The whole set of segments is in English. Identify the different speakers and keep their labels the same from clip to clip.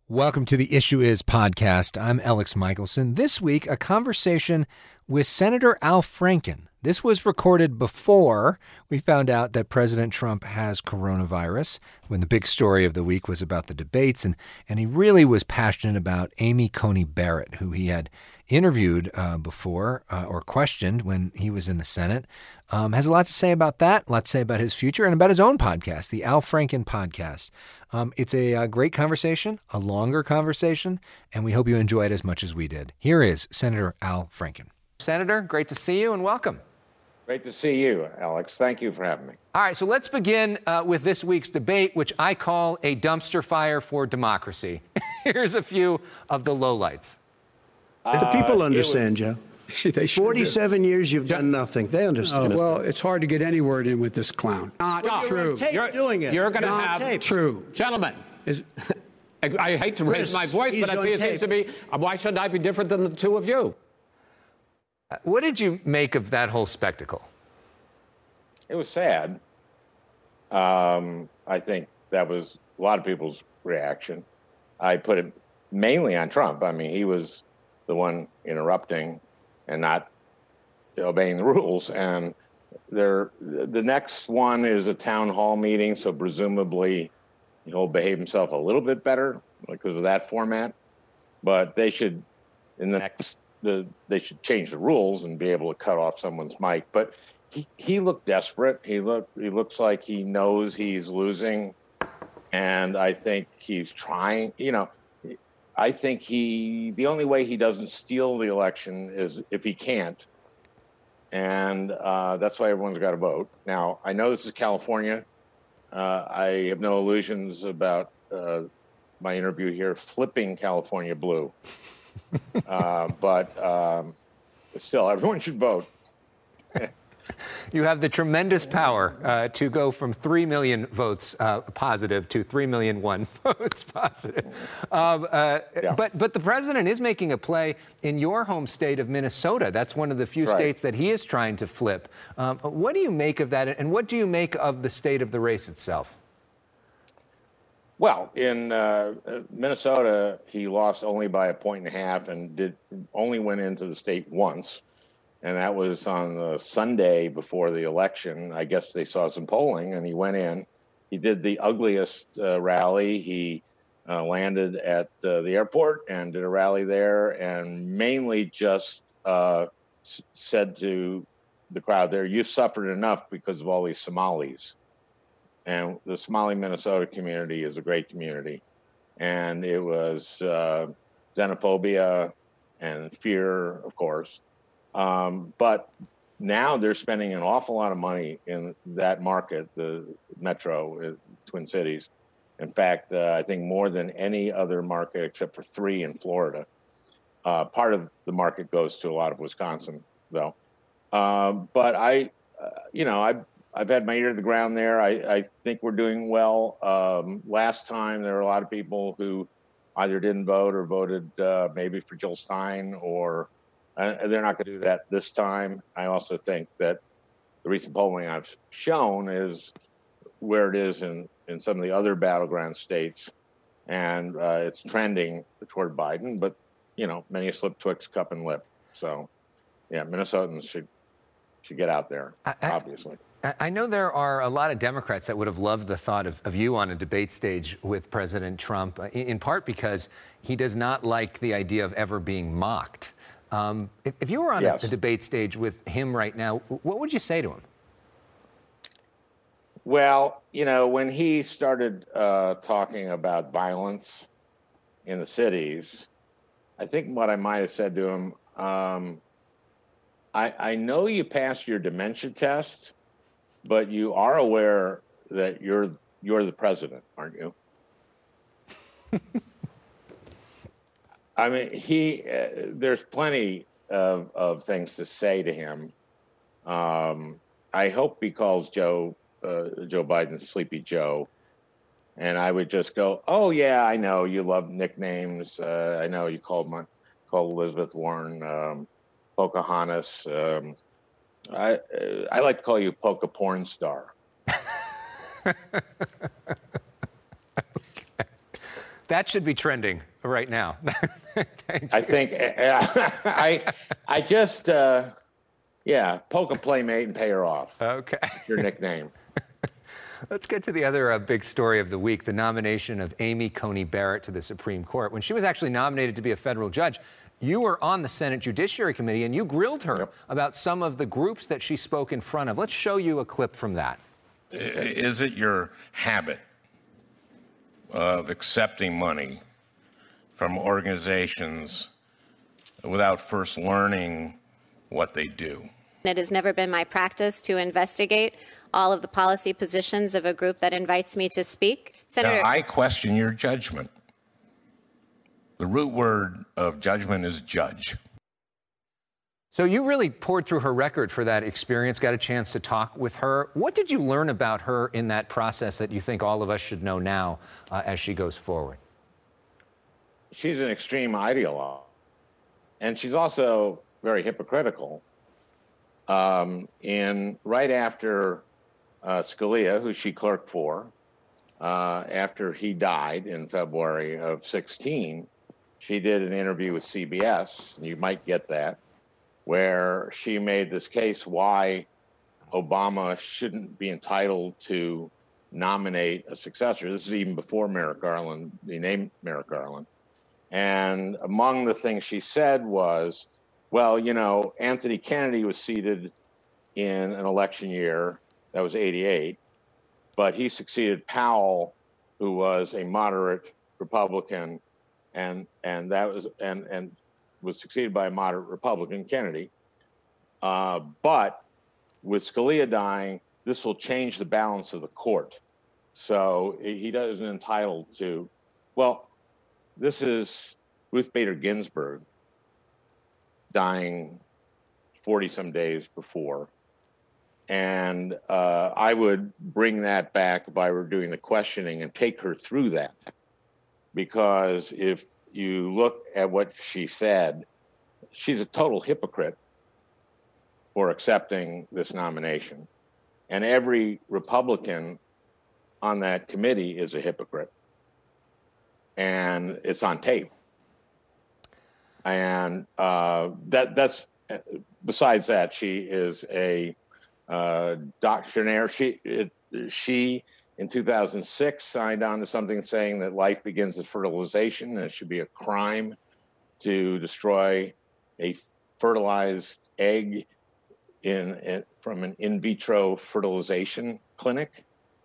Speaker 1: Welcome to the Issue Is podcast. I'm Alex Michelson. This week, a conversation with Senator Al Franken. This was recorded before we found out that President Trump has coronavirus, when the big story of the week was about the debates, and he really was passionate about Amy Coney Barrett, who he had interviewed before or questioned when he was in the Senate. Has a lot to say about that, a lot to say about his future, and about his own podcast, the Al Franken podcast. It's a great conversation, a longer conversation, and we hope you enjoy it as much as we did. Here is Senator Al Franken. Senator, great to see you and welcome.
Speaker 2: Great to see you, Alex. Thank you for having me.
Speaker 1: All right, so let's begin with this week's debate, which I call a dumpster fire for democracy. Here's a few of the lowlights.
Speaker 3: The people understand, Joe.
Speaker 4: They
Speaker 3: 47 years you've done nothing. They understand.
Speaker 4: Well, it's hard to get any word in with this clown.
Speaker 3: Not true.
Speaker 5: You're
Speaker 3: doing it.
Speaker 5: You're going to have
Speaker 3: tape.
Speaker 4: True.
Speaker 5: Gentlemen. I hate to raise my voice, but I think it seems to be. Why shouldn't I be different than the two of you?
Speaker 1: What did you make of that whole spectacle?
Speaker 2: It was sad. I think that was a lot of people's reaction. I put it mainly on Trump. I mean, he was the one interrupting and not obeying the rules. And the next one is a town hall meeting, so presumably he'll behave himself a little bit better because of that format. But they should, they should change the rules and be able to cut off someone's mic. But he looked desperate. He looks like he knows he's losing, and I think he's trying. I think the only way he doesn't steal the election is if he can't, and that's why everyone's got to vote. Now, I know this is California. I have no illusions about my interview here flipping California blue. But still, everyone should vote.
Speaker 1: You have the tremendous power to go from 3 million votes positive to 3,000,001 votes positive. But the president is making a play in your home state of Minnesota. That's one of the few states that he is trying to flip. What do you make of that, and what do you make of the state of the race itself?
Speaker 2: Well, in Minnesota, he lost only by 1.5 and only went into the state once. And that was on the Sunday before the election. I guess they saw some polling, and he went in. He did the ugliest rally. He landed at the airport and did a rally there, and mainly just said to the crowd there, "You've suffered enough because of all these Somalis." And the Somali Minnesota community is a great community. And it was xenophobia and fear, of course. But now they're spending an awful lot of money in that market, the metro, Twin Cities. In fact, I think more than any other market except for 3 in Florida. Part of the market goes to a lot of Wisconsin, though. But I've had my ear to the ground there. I think we're doing well. Last time, there were a lot of people who either didn't vote or voted maybe for Jill Stein, or they're not going to do that this time. I also think that the recent polling I've shown is where it is in some of the other battleground states, and it's trending toward Biden. But, many a slip, twixt, cup, and lip. So, yeah, Minnesotans should get out there, obviously.
Speaker 1: I know there are a lot of Democrats that would have loved the thought of you on a debate stage with President Trump, in part because he does not like the idea of ever being mocked. If you were on a debate stage with him right now, what would you say to him?
Speaker 2: Well, when he started talking about violence in the cities, I think what I might have said to him, I know you passed your dementia test, but you are aware that you're the president, aren't you? I mean, there's plenty of things to say to him. I hope he calls Joe Biden Sleepy Joe. And I would just go, "Oh yeah, I know you love nicknames. I know you called Elizabeth Warren Pocahontas. I like to call you Polka Porn Star."
Speaker 1: That should be trending right now.
Speaker 2: I think I just poke a playmate and pay her off.
Speaker 1: Okay.
Speaker 2: Your nickname.
Speaker 1: Let's get to the other big story of the week, the nomination of Amy Coney Barrett to the Supreme Court. When she was actually nominated to be a federal judge, you were on the Senate Judiciary Committee and you grilled her about some of the groups that she spoke in front of. Let's show you a clip from that.
Speaker 6: Is it your habit of accepting money from organizations without first learning what they do?
Speaker 7: It has never been my practice to investigate all of the policy positions of a group that invites me to speak. Senator,
Speaker 6: now, I question your judgment. The root word of judgment is judge.
Speaker 1: So you really poured through her record for that experience, got a chance to talk with her. What did you learn about her in that process that you think all of us should know now as she goes forward?
Speaker 2: She's an extreme ideologue, and she's also very hypocritical. And right after Scalia, who she clerked for, after he died in February of 2016, she did an interview with CBS, and you might get that, where she made this case why Obama shouldn't be entitled to nominate a successor. This is even before Merrick Garland, they named Merrick Garland. And among the things she said was, well, you know, Anthony Kennedy was seated in an election year that was 88, but he succeeded Powell, who was a moderate Republican, and was succeeded by a moderate Republican, Kennedy. But with Scalia dying, this will change the balance of the court. So he isn't entitled to, well, this is Ruth Bader Ginsburg dying 40-some days before. And I would bring that back if I were doing the questioning and take her through that. Because if you look at what she said, she's a total hypocrite for accepting this nomination. And every Republican on that committee is a hypocrite. And it's on tape. And that's besides that, she is a doctrinaire. She in 2006 signed on to something saying that life begins at fertilization, and it should be a crime to destroy a fertilized egg from an in vitro fertilization clinic.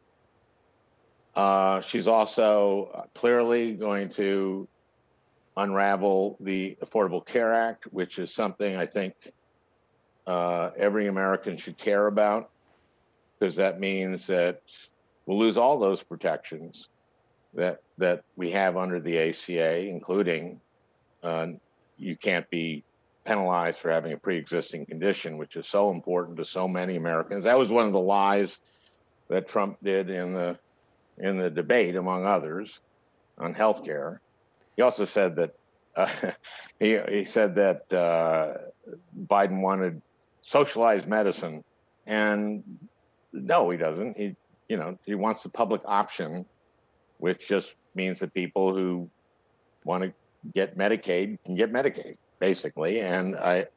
Speaker 2: She's also clearly going to unravel the Affordable Care Act, which is something I think every American should care about, because that means that we'll lose all those protections that we have under the ACA, including you can't be penalized for having a pre-existing condition, which is so important to so many Americans. That was one of the lies that Trump did in the debate, among others, on health care. He also said that he said that Biden wanted socialized medicine, and no, he doesn't. He wants the public option, which just means that people who want to get Medicaid can get Medicaid, basically. And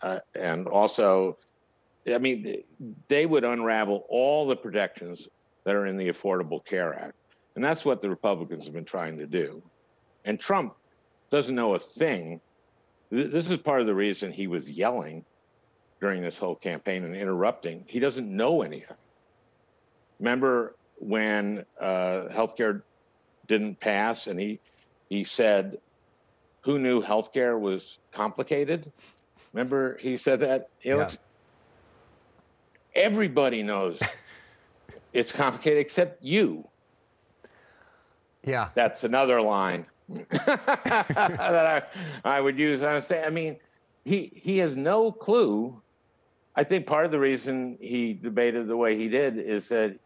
Speaker 2: also, I mean, they would unravel all the protections that are in the Affordable Care Act. And that's what the Republicans have been trying to do. And Trump doesn't know a thing. This is part of the reason he was yelling during this whole campaign and interrupting. He doesn't know anything. Remember when healthcare didn't pass, and he said, who knew healthcare was complicated? Remember he said that, Alex? Yeah. Everybody knows it's complicated except you.
Speaker 1: Yeah.
Speaker 2: That's another line that I would use. I mean, he has no clue. I think part of the reason he debated the way he did is that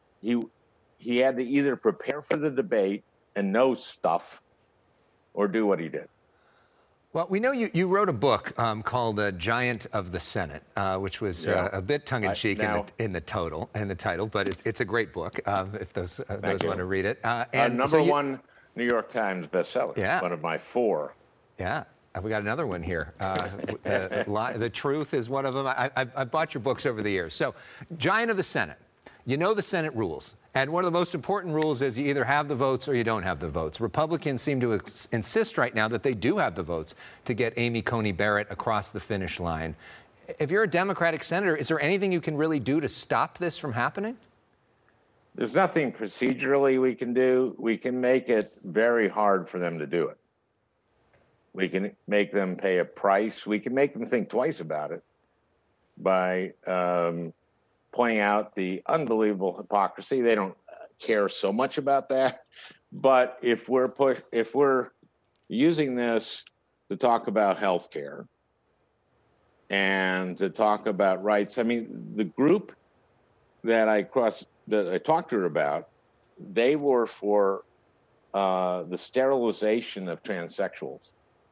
Speaker 2: he had to either prepare for the debate and know stuff or do what he did.
Speaker 1: Well, we know you wrote a book called Giant of the Senate, which was a bit tongue-in-cheek in the title, but it's a great book if those want to read it.
Speaker 2: Number one New York Times bestseller.
Speaker 1: Yeah.
Speaker 2: One of my 4.
Speaker 1: Yeah. We got another one here. The Truth is one of them. I've bought your books over the years. So, giant of the Senate. You know the Senate rules. And one of the most important rules is you either have the votes or you don't have the votes. Republicans seem to insist right now that they do have the votes to get Amy Coney Barrett across the finish line. If you're a Democratic senator, is there anything you can really do to stop this from happening?
Speaker 2: There's nothing procedurally we can do. We can make it very hard for them to do it. We can make them pay a price. We can make them think twice about it by pointing out the unbelievable hypocrisy. They don't care so much about that. But if we're using this to talk about health care and to talk about rights, I mean, the group that I talked to her about, they were for the sterilization of transsexuals.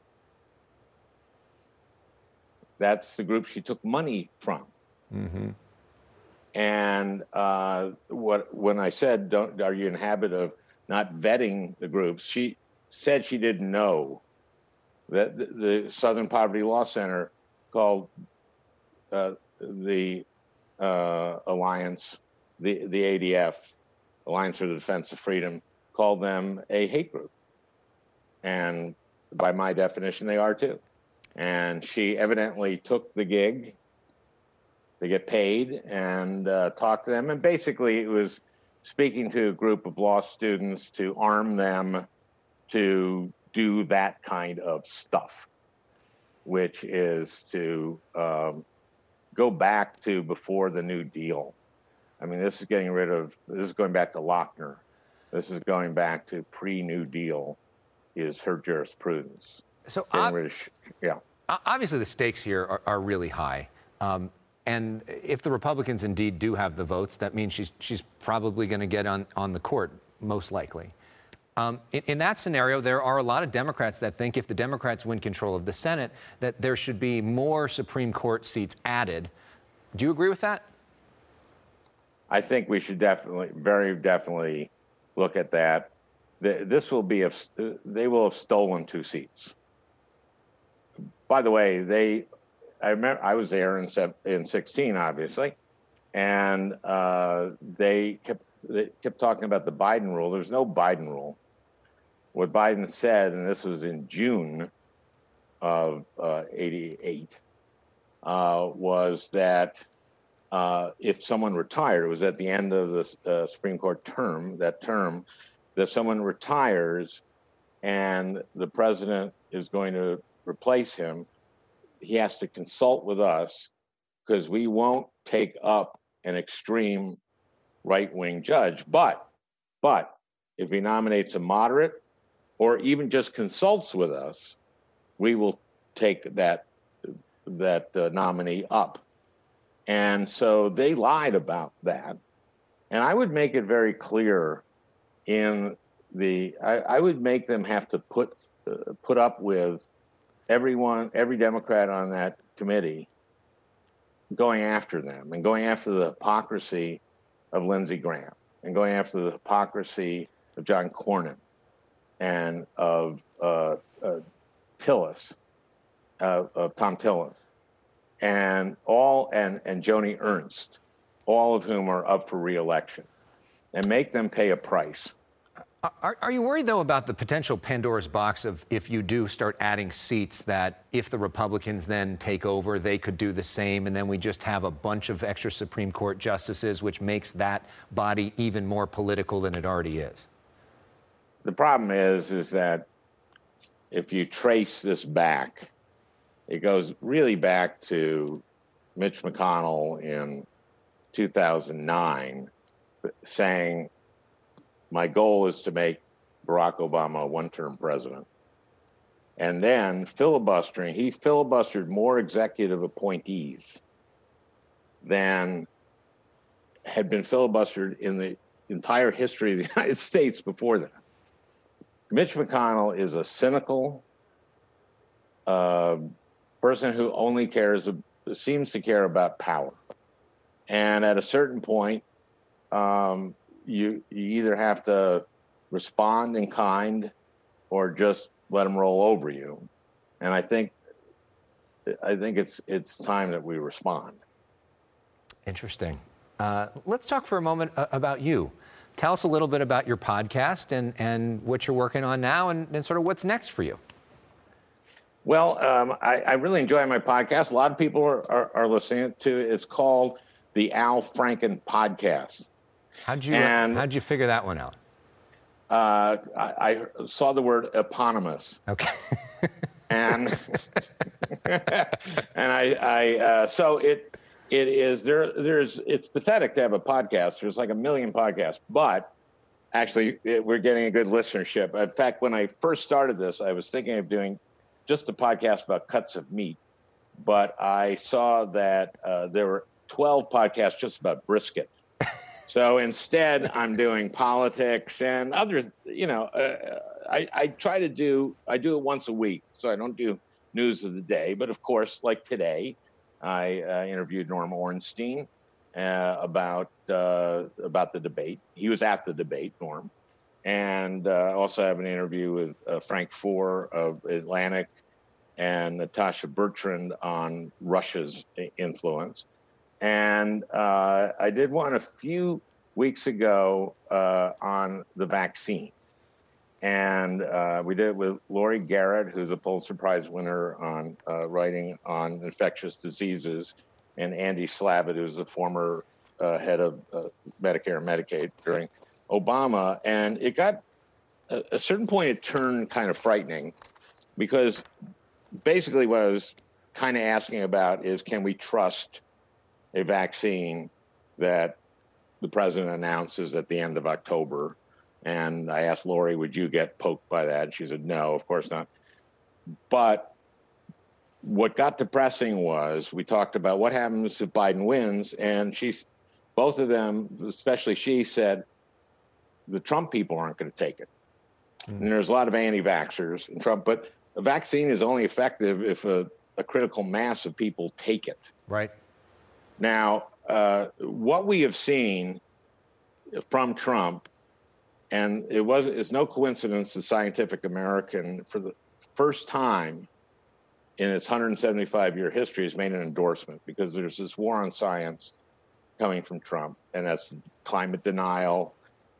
Speaker 2: That's the group she took money from. Mm-hmm. And when I said, are you in habit of not vetting the groups, she said she didn't know that the Southern Poverty Law Center called the Alliance, the ADF, Alliance for the Defense of Freedom, called them a hate group. And by my definition, they are too. And she evidently took the gig. They get paid and talk to them. And basically it was speaking to a group of law students to arm them to do that kind of stuff, which is to go back to before the New Deal. I mean, this is going back to Lochner. This is going back to pre-New Deal is her jurisprudence.
Speaker 1: So obviously the stakes here are really high. And if the Republicans indeed do have the votes, that means she's probably going to get on the court, most likely. In that scenario, there are a lot of Democrats that think if the Democrats win control of the Senate, that there should be more Supreme Court seats added. Do you agree with that?
Speaker 2: I think we should very definitely look at that. They will have stolen 2 seats. By the way, I remember I was there in 16, obviously, and they kept talking about the Biden rule. There's no Biden rule. What Biden said, and this was in June of '88, was that if someone retired, it was at the end of the Supreme Court term, that someone retires and the president is going to replace him, he has to consult with us because we won't take up an extreme right-wing judge. But if he nominates a moderate or even just consults with us, we will take that nominee up. And so they lied about that. And I would make it very clear I would make them have to put up with every Democrat on that committee going after them and going after the hypocrisy of Lindsey Graham and going after the hypocrisy of John Cornyn and of Tillis, of Tom Tillis, and Joni Ernst, all of whom are up for re-election, and make them pay a price.
Speaker 1: Are you worried, though, about the potential Pandora's box of if you do start adding seats that if the Republicans then take over, they could do the same, and then we just have a bunch of extra Supreme Court justices, which makes that body even more political than it already is?
Speaker 2: The problem is that if you trace this back, it goes really back to Mitch McConnell in 2009 saying, my goal is to make Barack Obama a one-term president. And then filibustering, he filibustered more executive appointees than had been filibustered in the entire history of the United States before that. Mitch McConnell is a cynical person who only seems to care about power. And at a certain point, you either have to respond in kind or just let them roll over you. And I think it's time that we respond.
Speaker 1: Interesting. Let's talk for a moment about you. Tell us a little bit about your podcast and what you're working on now and sort of what's next for you.
Speaker 2: Well, I really enjoy my podcast. A lot of people are listening to it. It's called the Al Franken Podcast.
Speaker 1: How'd you figure that one out?
Speaker 2: I saw the word eponymous.
Speaker 1: Okay.
Speaker 2: And so it is it's pathetic to have a podcast. There's like 1 million podcasts, but actually we're getting a good listenership. In fact, when I first started this, I was thinking of doing just a podcast about cuts of meat, but I saw that there were 12 podcasts just about brisket. So instead, I'm doing politics and other, I do it once a week. So I don't do news of the day. But of course, like today, I interviewed Norm Ornstein about the debate. He was at the debate, Norm. And also have an interview with Frank Foer of Atlantic and Natasha Bertrand on Russia's influence. And I did one a few weeks ago on the vaccine. And we did it with Laurie Garrett, who's a Pulitzer Prize winner on writing on infectious diseases, and Andy Slavitt, who's the former head of Medicare and Medicaid during Obama. And it got a certain point, it turned kind of frightening, because basically what I was kind of asking about is, can we trust a vaccine that the president announces at the end of October? And I asked Lori, would you get poked by that? And she said, no, of course not. But what got depressing was we talked about what happens if Biden wins. And both of them, especially she, said the Trump people aren't going to take it. And there's a lot of anti-vaxxers in Trump, but a vaccine is only effective if a critical mass of people take it.
Speaker 1: Right.
Speaker 2: Now, what we have seen from Trump, and it's no coincidence that Scientific American, for the first time in its 175-year history, has made an endorsement, because there's this war on science coming from Trump, and that's climate denial.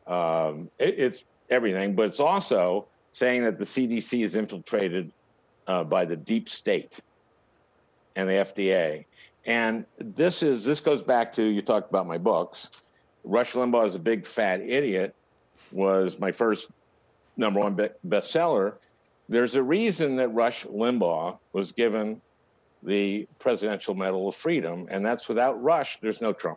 Speaker 2: It's everything, but it's also saying that the CDC is infiltrated by the deep state and the FDA. And this goes back to, you talked about my books. Rush Limbaugh is a Big Fat Idiot was my first #1 bestseller. There's a reason that Rush Limbaugh was given the Presidential Medal of Freedom, and that's without Rush, there's no Trump.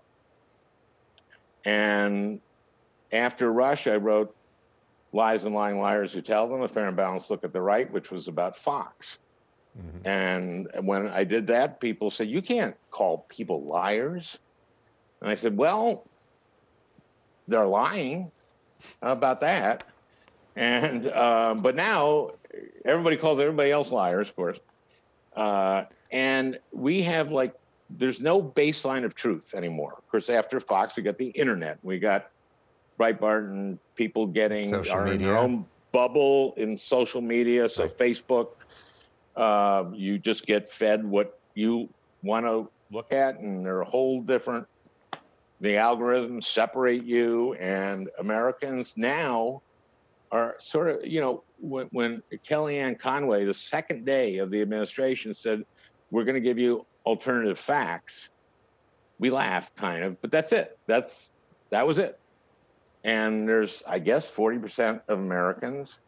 Speaker 2: And after Rush, I wrote Lies and Lying Liars Who Tell Them, A Fair and Balanced Look at the Right, which was about Fox. Mm-hmm. And when I did that, people said, you can't call people liars. And I said, well, they're lying about that. And but now everybody calls everybody else liars, of course. And we have there's no baseline of truth anymore. Of course, after Fox, we got the internet. We got Breitbart and people are in their own bubble in social media. So right. Facebook, you just get fed what you want to look at, and they're a whole different. The algorithms separate you, and Americans now are sort of, when Kellyanne Conway, the second day of the administration, said, we're going to give you alternative facts, we laughed kind of, but that's it. That was it. And there's, I guess, 40% of Americans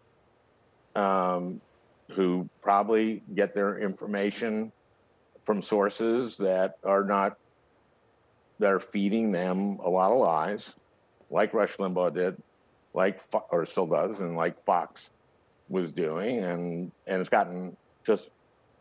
Speaker 2: who probably get their information from sources that are feeding them a lot of lies, like Rush Limbaugh did, or still does, and like Fox was doing, and it's gotten just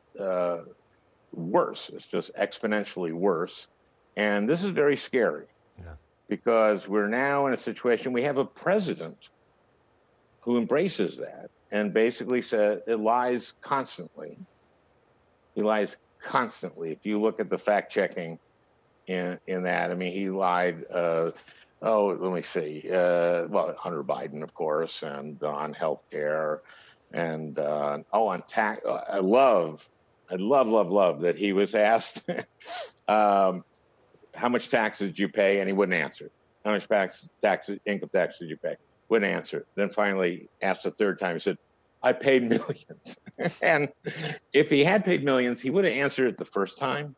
Speaker 2: worse. It's just exponentially worse, and this is very scary. Yeah. Because we're now in a situation, we have a president who embraces that and basically said it lies constantly. He lies constantly. If you look at the fact checking in that, I mean, he lied let me see. Well, Hunter Biden, of course, and on healthcare, and on tax. I love that he was asked how much taxes did you pay, and he wouldn't answer. How much income tax did you pay? Wouldn't answer. Then finally asked a third time. He said, I paid millions. And if he had paid millions, he would have answered it the first time.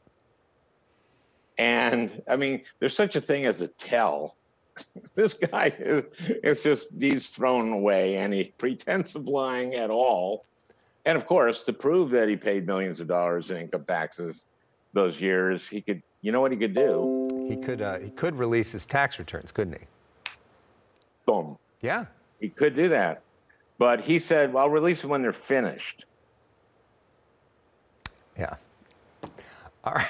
Speaker 2: And I mean, there's such a thing as a tell. This guy he's thrown away any pretense of lying at all. And of course, to prove that he paid millions of dollars in income taxes those years, you know what he could do?
Speaker 1: He could release his tax returns, couldn't he?
Speaker 2: Boom.
Speaker 1: Yeah.
Speaker 2: He could do that. But he said, well, I'll release them when they're finished.
Speaker 1: Yeah. All right.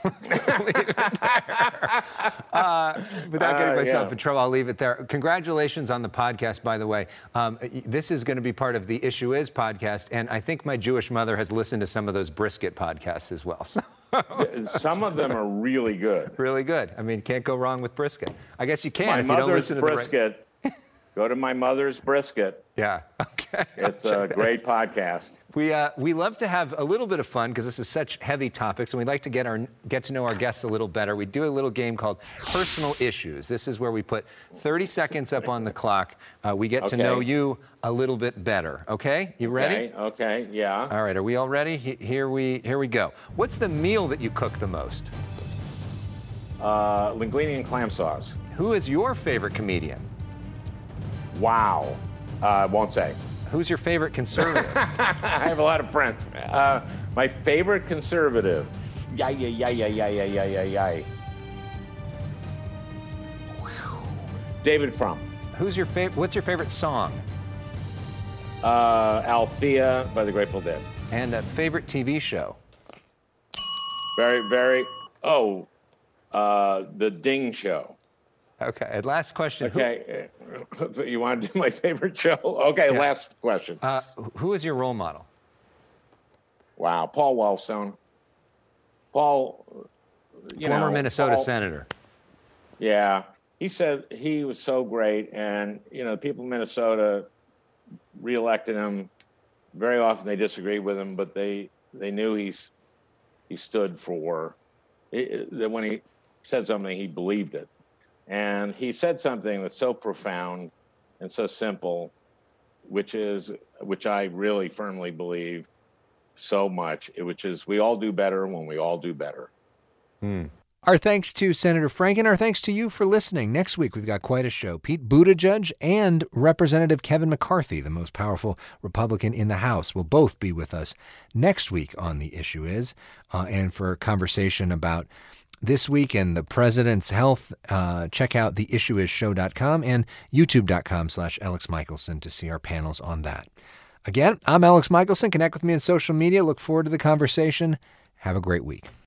Speaker 1: Without getting myself in trouble, I'll leave it there. Congratulations on the podcast, by the way. This is going to be part of the Issue Is podcast, and I think my Jewish mother has listened to some of those brisket podcasts as well. So.
Speaker 2: Some of them are really good.
Speaker 1: Really good. I mean, can't go wrong with brisket. I guess you can
Speaker 2: My
Speaker 1: if you don't listen to
Speaker 2: brisket. Go to My Mother's Brisket.
Speaker 1: Yeah. Okay.
Speaker 2: It's a great podcast.
Speaker 1: We love to have a little bit of fun because this is such heavy topics, and we'd like to get to know our guests a little better. We do a little game called Personal Issues. This is where we put 30 seconds up on the clock. We get to know you a little bit better. Okay? You ready?
Speaker 2: Okay. Yeah.
Speaker 1: All right. Are we all ready? Here we go. What's the meal that you cook the most?
Speaker 2: Linguine and clam sauce.
Speaker 1: Who is your favorite comedian?
Speaker 2: Wow. Won't say.
Speaker 1: Who's your favorite conservative?
Speaker 2: I have a lot of friends. My favorite conservative. David Frum.
Speaker 1: What's your favorite song?
Speaker 2: Althea by the Grateful Dead.
Speaker 1: And a favorite TV show?
Speaker 2: The Ding Show.
Speaker 1: Okay, and last question.
Speaker 2: Okay, you want to do my favorite show? Okay, yeah. Last question.
Speaker 1: Who is your role model?
Speaker 2: Wow, Paul Wellstone. Paul,
Speaker 1: former Minnesota senator.
Speaker 2: Yeah, he said he was so great, and people in Minnesota reelected him. Very often they disagreed with him, but they knew he stood for that when he said something, he believed it. And he said something that's so profound and so simple, which I really firmly believe so much, which is we all do better when we all do better.
Speaker 1: Our thanks to Senator Franken. Our thanks to you for listening. Next week, we've got quite a show. Pete Buttigieg and Representative Kevin McCarthy, the most powerful Republican in the House, will both be with us next week on The Issue Is, and for a conversation about this week and the president's health. Check out theissueisshow.com and youtube.com/Alex Michelson to see our panels on that. Again, I'm Alex Michelson. Connect with me on social media. Look forward to the conversation. Have a great week.